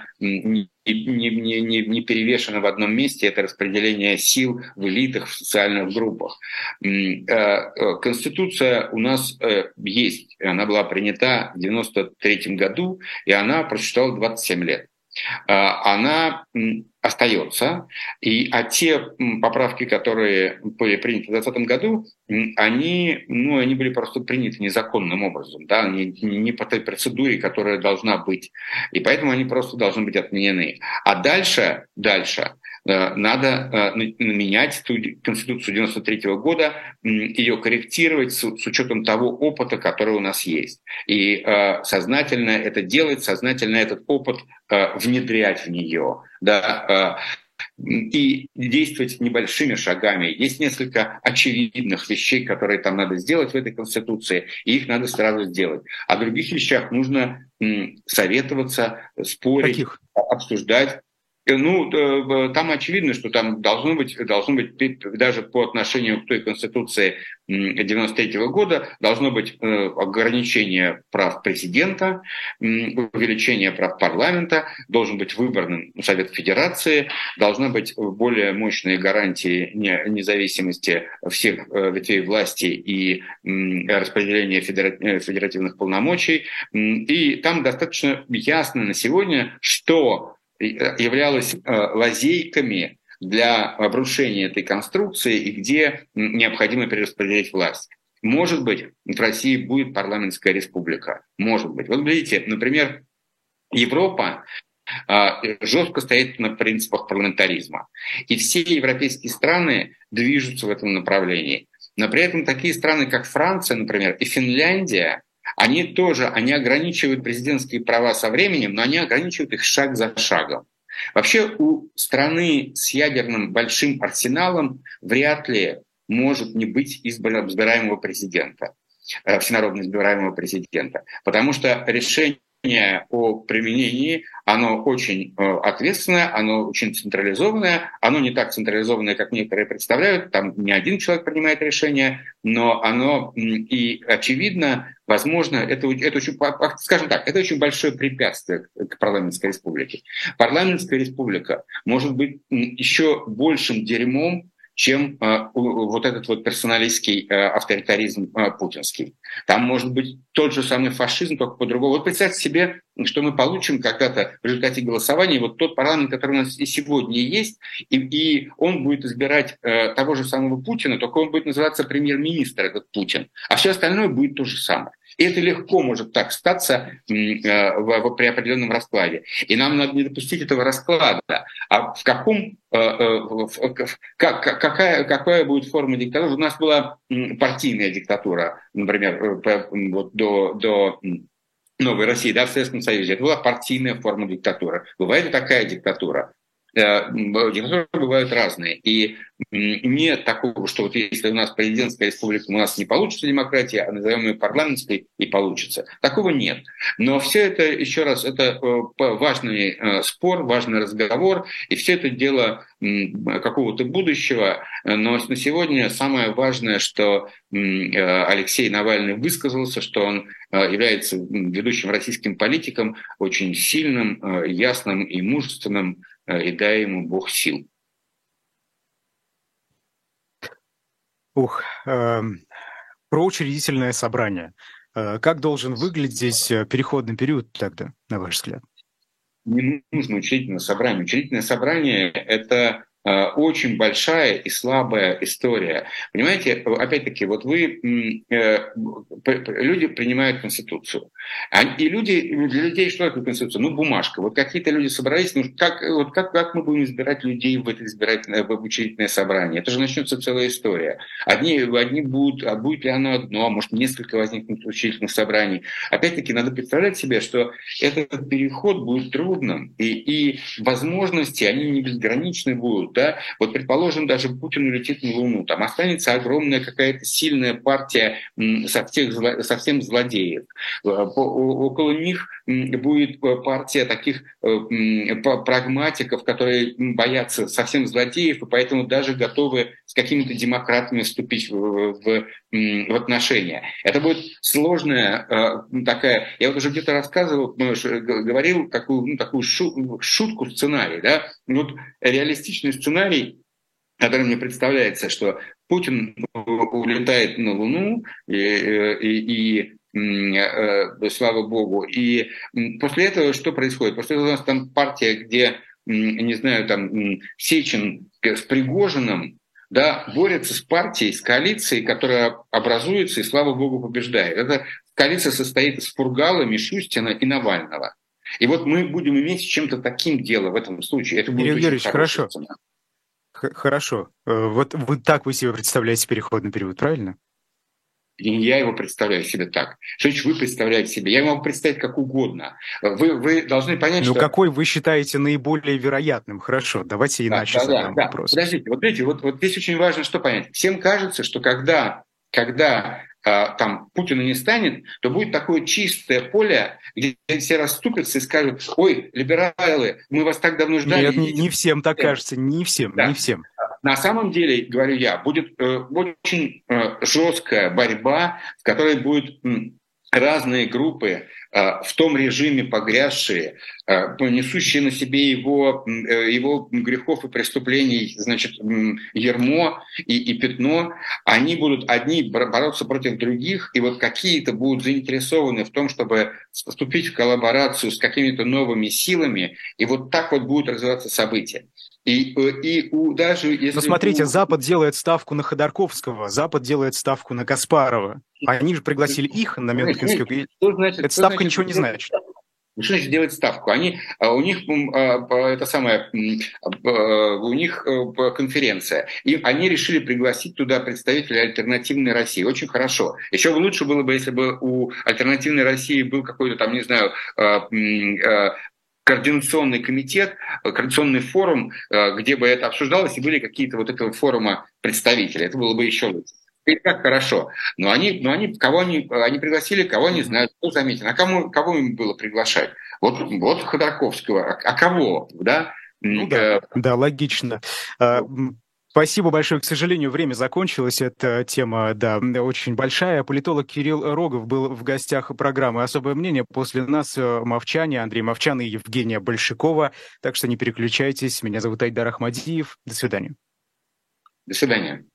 не перевешено в одном месте это распределение сил в элитах, в социальных группах. Конституция у нас есть, она была принята в 1993 году, и она просуществовала 27 лет. Она остается, а те поправки, которые были приняты в 2020 году, они были просто приняты незаконным образом, да, не по той процедуре, которая должна быть, и поэтому они просто должны быть отменены. А дальше надо менять Конституцию 1993 года, ее корректировать с учетом того опыта, который у нас есть. И сознательно это делать, сознательно этот опыт внедрять в нее. Да. и действовать небольшими шагами. Есть несколько очевидных вещей, которые там надо сделать в этой Конституции, и их надо сразу сделать. О других вещах нужно советоваться, спорить, Каких? обсуждать. Там очевидно, что там должно быть даже по отношению к той Конституции 1993 года должно быть ограничение прав президента, увеличение прав парламента, должен быть выборным Совет Федерации, должна быть более мощные гарантии независимости всех ветвей власти и распределения федеративных полномочий. И там достаточно ясно на сегодня, что являлось лазейками для обрушения этой конструкции и где необходимо перераспределить власть. Может быть, в России будет парламентская республика. Может быть. Вот видите, например, Европа жестко стоит на принципах парламентаризма. И все европейские страны движутся в этом направлении. Но при этом такие страны, как Франция, например, и Финляндия, они ограничивают президентские права со временем, но они ограничивают их шаг за шагом. Вообще у страны с ядерным большим арсеналом вряд ли может не быть избираемого президента, всенародно избираемого президента, потому что решение о применении, оно очень ответственное, оно очень централизованное, оно не так централизованное, как некоторые представляют, там не один человек принимает решение, но оно и очевидно, возможно, это очень, скажем так, это очень большое препятствие к парламентской республике. Парламентская республика может быть еще большим дерьмом, чем вот этот вот персоналистский авторитаризм путинский. Там может быть тот же самый фашизм, только по-другому. Вот представьте себе, что мы получим когда-то в результате голосования вот тот парламент, который у нас и сегодня есть, и он будет избирать того же самого Путина, только он будет называться премьер-министр, этот Путин, а все остальное будет то же самое. И это легко может так статься при определенном раскладе. И нам надо не допустить этого расклада. А в каком, какая будет форма диктатуры? У нас была партийная диктатура, например, вот до Новой России, да, в Советском Союзе. Это была партийная форма диктатуры. Бывает и такая диктатура. Диктатуры бывают разные. И нет такого, что вот если у нас президентская республика, у нас не получится демократия, а назовем ее парламентской, и получится. Такого нет. Но все это, еще раз, это важный спор, важный разговор, и все это дело какого-то будущего. Но на сегодня самое важное, что Алексей Навальный высказался, что он является ведущим российским политиком, очень сильным, ясным и мужественным, и дай ему Бог сил. Про учредительное собрание. Как должен выглядеть переходный период тогда, на ваш взгляд? Не нужно учредительное собрание. Учредительное собрание – это очень большая и слабая история. Понимаете, опять-таки, вот люди принимают Конституцию. И для людей что такое Конституция? Бумажка. Вот какие-то люди собрались, как мы будем избирать людей в это учредительное собрание? Это же начнется целая история. Одни будут, а будет ли оно одно, а может несколько возникнут учредительных собраний. Опять-таки, надо представлять себе, что этот переход будет трудным, и возможности, они не безграничны будут. Да? Вот, предположим, даже Путин улетит на Луну, там останется огромная какая-то сильная партия совсем злодеев. Около них будет партия таких прагматиков, которые боятся совсем злодеев, и поэтому даже готовы с какими-то демократами вступить в отношения. Это будет сложная такая... Я вот уже где-то рассказывал, говорил такую шутку, сценарий. Да? Вот реалистичный сценарий, который мне представляется, что Путин улетает на Луну, и слава богу. И после этого что происходит? После этого у нас там партия, где, не знаю, там Сечин с Пригожиным, да, борется с партией, с коалицией, которая образуется и, слава богу, побеждает. Эта коалиция состоит из Фургала, Мишустина и Навального. И вот мы будем иметь с чем-то таким дело в этом случае. Это будет Юрий очень хорошая хорошо. цена. Хорошо. Вот так вы себе представляете переходный период, правильно? Я его представляю себе так. Что значит вы представляете себе? Я могу представить как угодно. Вы должны понять, Ну, что... какой вы считаете наиболее вероятным? Хорошо, давайте иначе задам вопрос. Подождите, вот видите, вот здесь очень важно что понять. Всем кажется, что когда там Путина не станет, то будет такое чистое поле, где все расступятся и скажут: ой, либералы, мы вас так давно ждали. Нет, не всем так кажется, не всем, да. Не всем. На самом деле, говорю я, будет очень жесткая борьба, в которой будут разные группы, в том режиме погрязшие, несущие на себе его грехов и преступлений, значит, ярмо и пятно, они будут одни бороться против других, и вот какие-то будут заинтересованы в том, чтобы вступить в коллаборацию с какими-то новыми силами, и вот так вот будут развиваться события. Даже если... Но смотрите, Запад делает ставку на Ходорковского, Запад делает ставку на Каспарова. Они же пригласили их на Мюнхенскую. Эта ставка ничего не значит. Что значит делать ставку? У них конференция, и они решили пригласить туда представителей альтернативной России. Очень хорошо. Еще лучше было бы, если бы у альтернативной России был какой-то там, не знаю, координационный комитет, координационный форум, где бы это обсуждалось, и были какие-то вот этого форума представители. Это было бы еще лучше. И так хорошо. Но они пригласили, кого не знают, кто заметен. А кого им было приглашать? Вот Ходорковского. А кого? Да? Ну, да, логично. Спасибо большое. К сожалению, время закончилось. Эта тема, да, очень большая. Политолог Кирилл Рогов был в гостях программы «Особое мнение». После нас Мовчане, Андрей Мовчан и Евгения Большакова. Так что не переключайтесь. Меня зовут Айдар Ахмадиев. До свидания. До свидания.